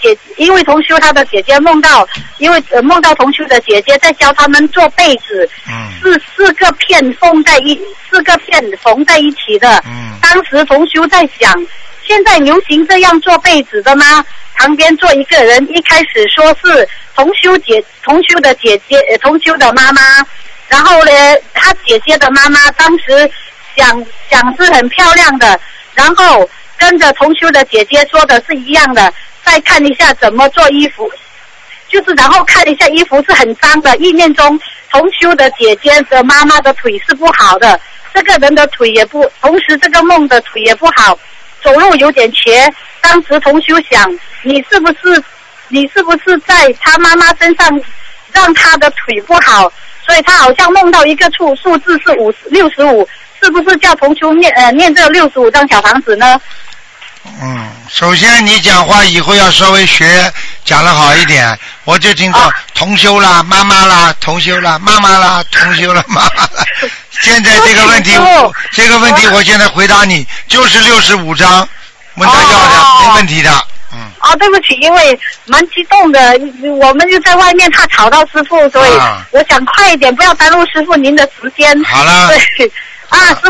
因为同修他的姐姐梦到同修的姐姐在教他们做被子，是四个片缝在一起的。当时同修在想，现在流行这样做被子的吗？旁边坐一个人，一开始说是同修的姐姐，同修的妈妈，然后呢，他姐姐的妈妈当时想是很漂亮的，然后跟着同修的姐姐说的是一样的，再看一下怎么做衣服，就是然后看一下衣服是很脏的，意念中同修的姐姐的妈妈的腿是不好的，这个人的腿也不，同时这个梦的腿也不好，走路有点瘸。当时同修想，你是不是在他妈妈身上让他的腿不好，所以他好像梦到一个数字是65，是不是叫同修念这65张小房子呢？ 首先你讲话以后要稍微学讲得好一点，我就听到同修啦、妈妈啦、同修啦、妈妈啦、同修啦、妈妈啦。现在这个问题我现在回答你，就是65张，问他要的，没问题的。 对不起，因为蛮激动的，我们就在外面，怕吵到师父，所以我想快一点，不要耽误师父您的时间。 好了。 对，师父。